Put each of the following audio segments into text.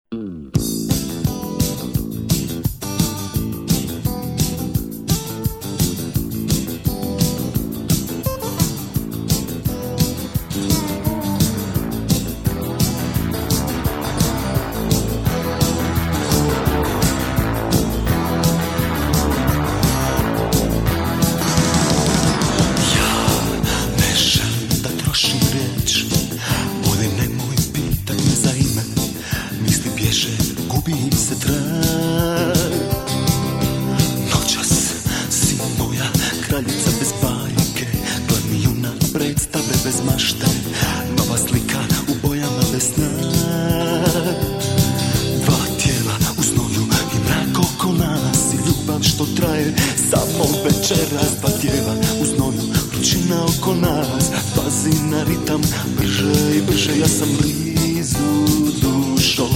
Gubi se trag. Noćas si moja kraljica bez bajke, glavni junak predstave bez mašte, nova slika u bojama bez sna. Dva tijela u znoju i mrak oko nas i ljubav što traje samo večeras. Dva tijela u znoju, vrućina oko nas, pazi na ritam, brže i brže, ja sam blizu dušo.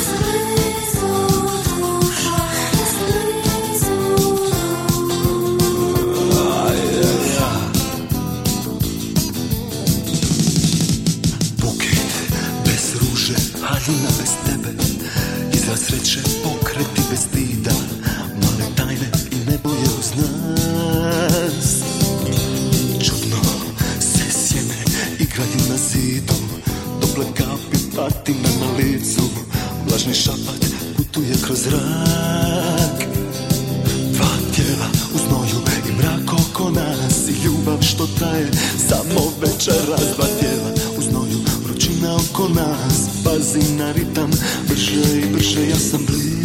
Haljina bez tebe, izraz sreće, pokreti bez stida, male tajne i neboje uz nas. Čudno se sjene igraju na zidu, tople kapi patine na licu, vlažni šapat putuje kroz zrak. Dva tijela u znoju i mrak oko nas i ljubav što traje samo večeras. Dva tijela u znoju, vrućina oko nas, pazi na ritam, brže i brže, ja sam blizu.